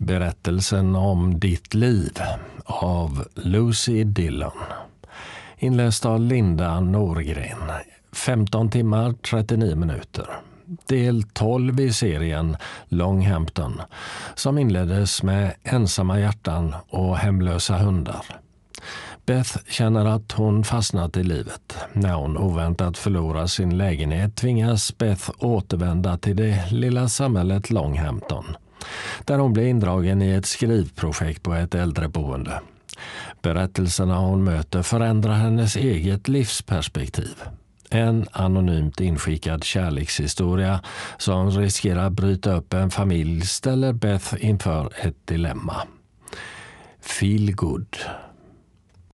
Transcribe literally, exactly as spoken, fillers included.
Berättelsen om ditt liv av Lucy Dillon. Inläst av Linda Norgren. femton timmar trettionio minuter. Del tolv i serien Longhampton, som inleddes med ensamma hjärtan och hemlösa hundar. Beth känner att hon fastnat i livet. När hon oväntat förlorar sin lägenhet tvingas Beth återvända till det lilla samhället Longhampton, där hon blir indragen i ett skrivprojekt på ett äldreboende. Berättelserna hon möter förändrar hennes eget livsperspektiv. En anonymt inskickad kärlekshistoria som riskerar bryta upp en familj ställer Beth inför ett dilemma. Feel good.